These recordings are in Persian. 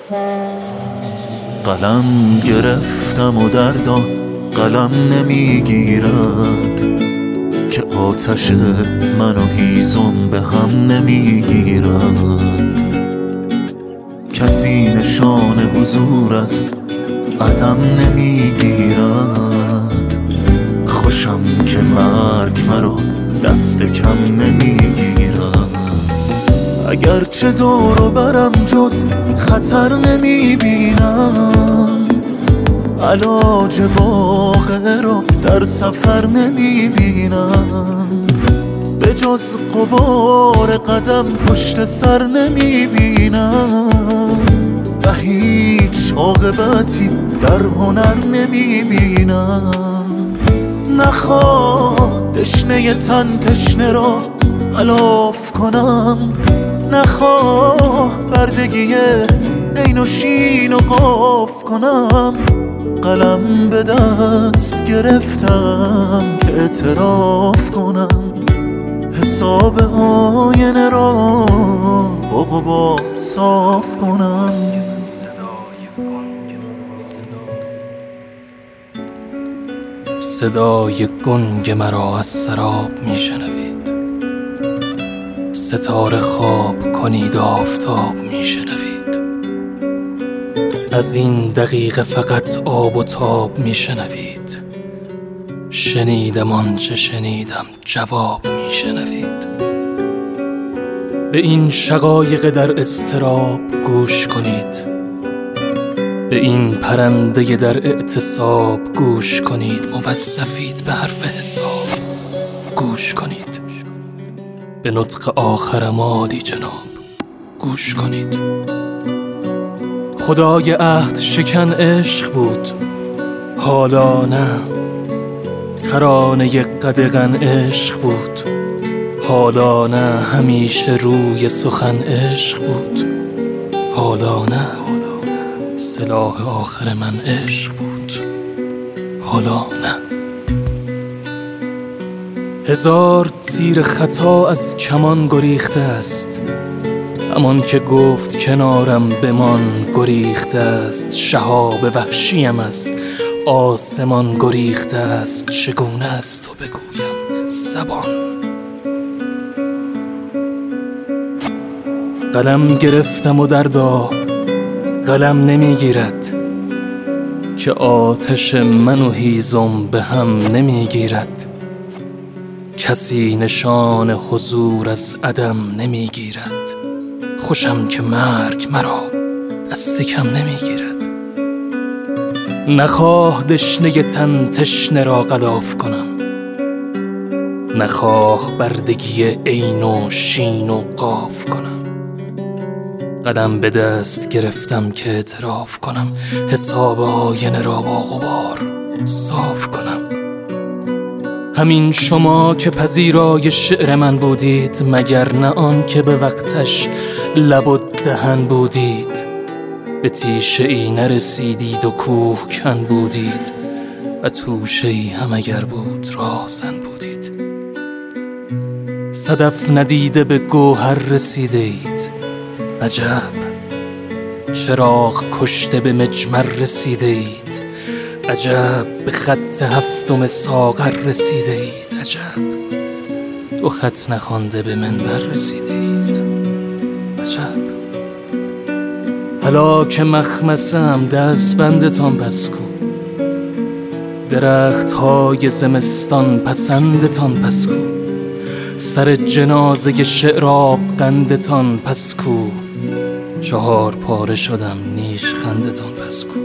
قلم گرفتم و دردا قلم نمیگیرد که آتش من و هیزم به هم نمیگیرد. کسی نشان حضور از عدم نمیگیرد. خوشم که مرگ مرا دست کم نمیگیرد. اگرچه دور و برم جز خطر نمیبینم، علاج واقعه را در سفر نمیبینم. به جز غبار قدم پشت سر نمیبینم و هیچ عاقبتی در هنر نمیبینم. نخواه تشنه تن تشنه را غلاف کنم، نخواه بردگی عین و شین و قاف کنم. قلم به دست گرفتم که اعتراف کنم، حساب آینه را با غبار صاف کنم. صدای گنگ مرا از سراب میشنوید، ستاره خواب کنید آفتاب میشنوید. از این دقیقه فقط آب و تاب میشنوید. شنیدم آنچه شنیدم جواب میشنوید. به این شقایق در اضطراب گوش کنید، به این پرنده در اعتصاب گوش کنید. موظفید به حرف حساب گوش کنید. به نطق آخر مالی جناب گوش کنید. خدای عهد شکن عشق بود، حالا نه. ترانه قدغن عشق بود، حالا نه. همیشه روی سخن عشق بود، حالا نه. سلاح آخر من عشق بود، حالا نه. هزار تیر خطا از کمان گریخته است، همان که گفت کنارم بمان گریخته است. شهاب وحشیم از آسمان گریخته است. چگونه است تو بگویم زبان؟ قلم گرفتم و دردا قلم نمیگیرد که آتش من و هیزم به هم نمیگیرد. کسی نشان حضور از عدم نمیگیرد. خوشم که مرگ مرا دست کم نمیگیرد. نخواه دشنه تن تشنه را غلاف کنم، نخواه بردگی عین و شین و قاف کنم. قدم به دست گرفتم که اعتراف کنم، حساب آینه را با غبار صاف کنم. همین شما که پذیرای شعر من بودید، مگر نه آن که به وقتش لب و دهن بودید. به تیشه ای نرسیدید و کوه کن بودید و توشه ای هم اگر بود راهزن بودید. صدف ندیده به گوهر رسیده اید، عجب. چراغ کشته به مجمر رسیده اید، عجب. به خط هفتم ساغر رسیده اید، عجب. دو خط نخوانده به منبر رسیده اید، عجب. حالا که مخمسم دست بندتان پس کو، درخت های زمستان پسندتان پس کو. سر جنازه شعراب قندتان پس کو. چهار پاره شدم نیش خندتان پس کو.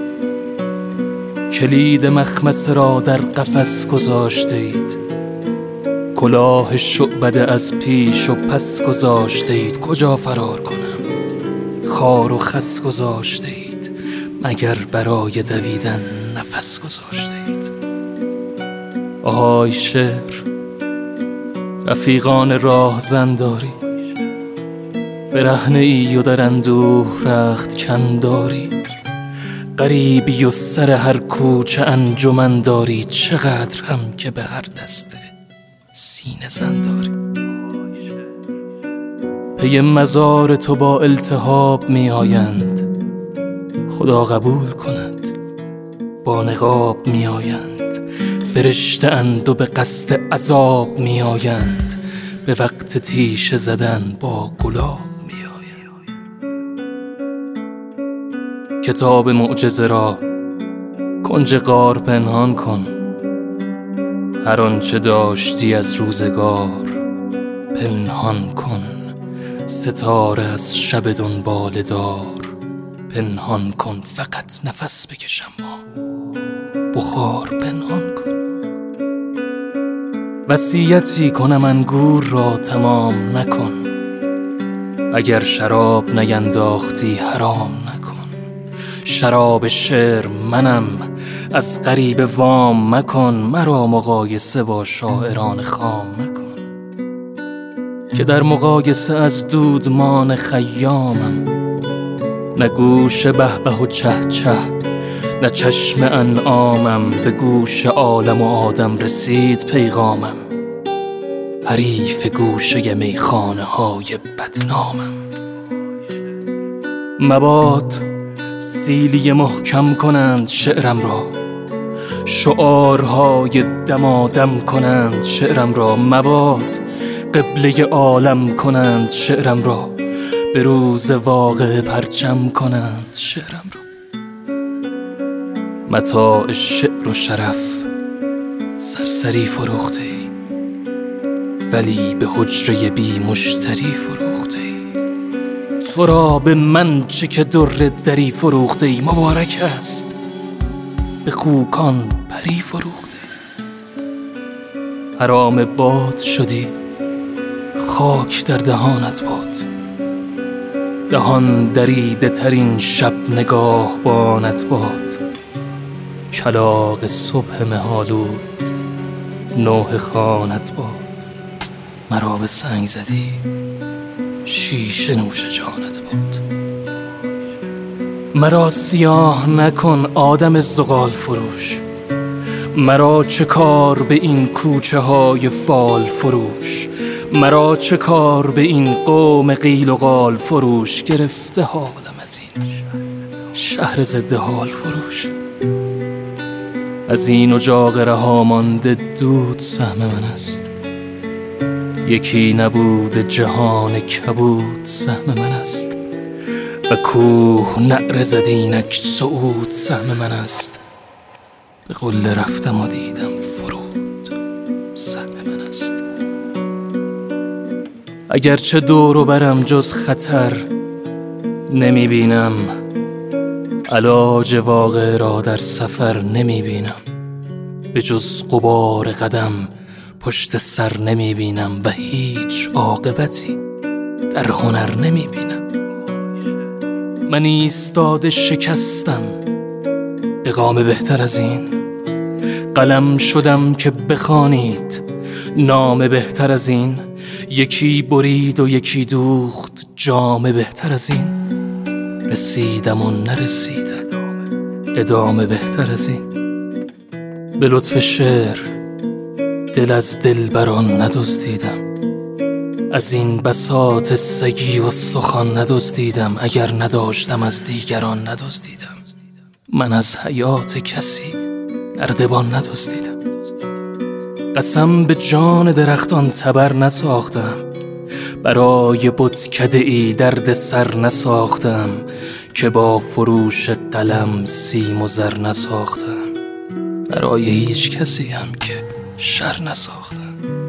کلید مخمسه را در قفس گذاشته اید، کلاه شعبده از پیش و پس گذاشته اید. کجا فرار کنم؟ خار و خس گذاشته اید، مگر برای دویدن نفس گذاشته اید. آهای شعر، رفیقان راه زنداری، برهنه ای و در اندوه رخت کنداری. غریبی و سر هر کوچه انجمن داری، چقدر هم که به هر دسته سینه زن داری. پی مزار تو با التهاب می آیند، خدا قبول کند. با نقاب می آیند، فرشته اند و به قصد عذاب می آیند. به وقت تیشه زدن با گلاب می آیند. کتاب معجزه را کنج غار پنهان کن، هر آنچه داشتی از روزگار پنهان کن. ستاره از شب دنبال دار پنهان کن. فقط نفس بکشم ما بخار پنهان کن. وصیتی کنم انگور را تمام نکن، اگر شراب نینداختی حرام نکن. شراب شعر منم، از غریب وام مکن. مرا مقایسه با شاعران خام مکن، که در مقایسه از دودمان خیامم. نه گوش به به و چه چه، نه چشم انعامم. به گوش عالم و آدم رسید پیغامم، حریف گوشه میخانه های بدنامم. مباد سیلی محکم کنند شعرم را، شعارهای دمادم کنند شعرم را. مباد قبله عالم کنند شعرم را، به روز واقع پرچم کنند شعرم را. متاع شعر و شرف سرسری فروخته ای، ولی به حجره بی مشتری فروخته ای. تو را به من چه که در دری فروخته ای. مبارک است به خوکان پری فروخته ای. حرام باد شدی، خاک در دهانت باد. دهان دریده ترین شب نگاه بانت باد. کلاغ صبح مهالود نوح خانت باد. مرا به سنگ زدی، شیشه نوش جانت باد. مرا سیاه نکن آدم زغال فروش، مرا چه کار به این کوچه های فال فروش. مرا چه کار به این قوم قیل و قال فروش. گرفته حالم از این شهر ضد حال فروش. از این اجاق رها مانده دود سهم من است، یکی نبود جهان کبود سهم من است. و کوه نعره زدینک صعود سهم من است. به قله رفتم و دیدم فرود سهم من است. اگرچه دور و برم جز خطر نمی بینم، علاج واقع را در سفر نمی بینم. به جز غبار قدم پشت سر نمی بینم، و هیچ عاقبتی در هنر نمی بینم. من ایستاده شکستم، اقامه بهتر از این. قلم شدم که بخوانید، نام بهتر از این. یکی برید و یکی دوخت، جام بهتر از این. رسیدم و نرسیدم، ادامه بهتر از این. به لطف شعر دل از دلبران ندزدیدم، از این بساط سگی و سخن ندزدیدم. اگر نداشتم از دیگران ندزدیدم، من از حیات کسی نردبان ندزدیدم. قسم به جان درختان تبر نساختم، برای بتکده ای درد سر نساختم. که با فروش قلم سیم و زر نساختم، برای هیچ کسی هم که شر نساختم.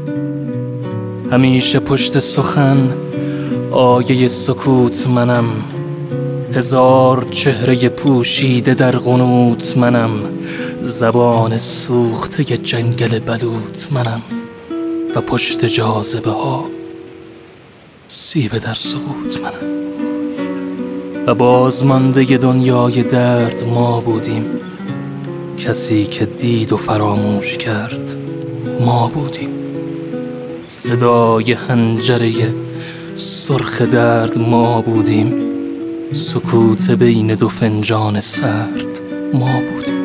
همیشه پشت سخن آیه سکوت منم، هزار چهره پوشیده در قنوت منم. زبان سوخته جنگل بلوط منم، و پشت جاذبه ها سیب در سقوط منم. و بازمانده دنیای درد ما بودیم، کسی که دید و فراموش کرد ما بودیم. صدای حنجره سرخ درد ما بودیم، سکوت بین دو فنجان سرد ما بودیم.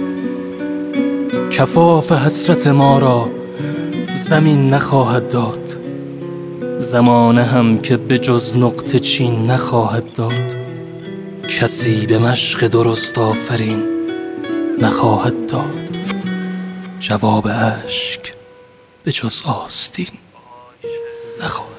کفاف حسرت ما را زمین نخواهد داد، زمانه هم که به جز نقطه چین نخواهد داد. کسی به مشق درست آفرین نخواهد داد جواب اشک به جز آستین نخواهد.